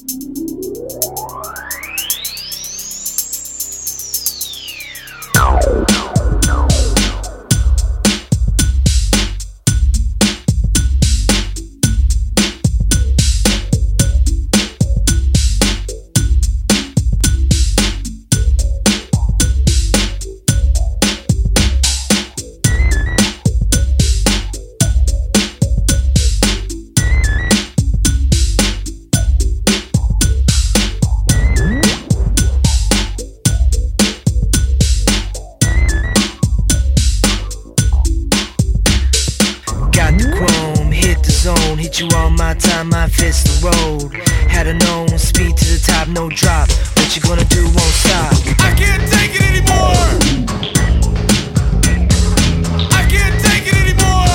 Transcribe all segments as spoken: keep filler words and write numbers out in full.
Hit you on my time, my fist the road. Had a known speed to the top, no drop. What you gonna do won't stop. I can't take it anymore. I can't take it anymore.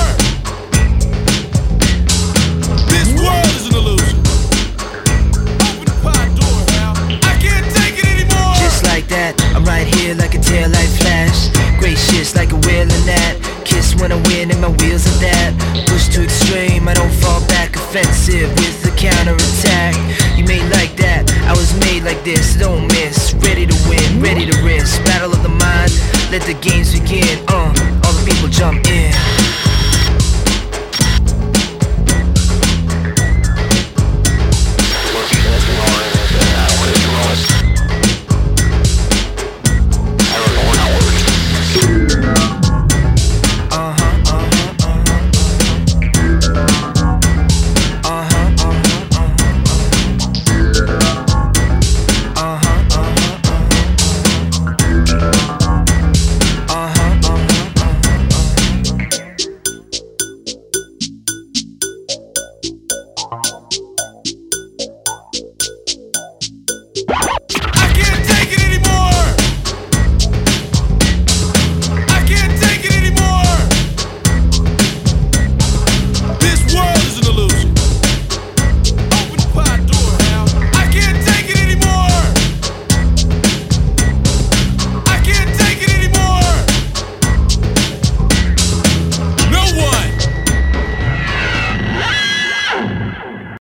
This world is an illusion. Open the pod door, Hal. I can't take it anymore. Just like that, I'm right here like a taillight flash. Gracious like a wheel in that. Kiss when I win and my wheels are that. Push to extreme, I don't fall back. Offensive with the counterattack. You made like that, I was made like this. Don't miss, ready to win, ready to risk. Battle of the mind, let the games begin. Uh, all the people jump in.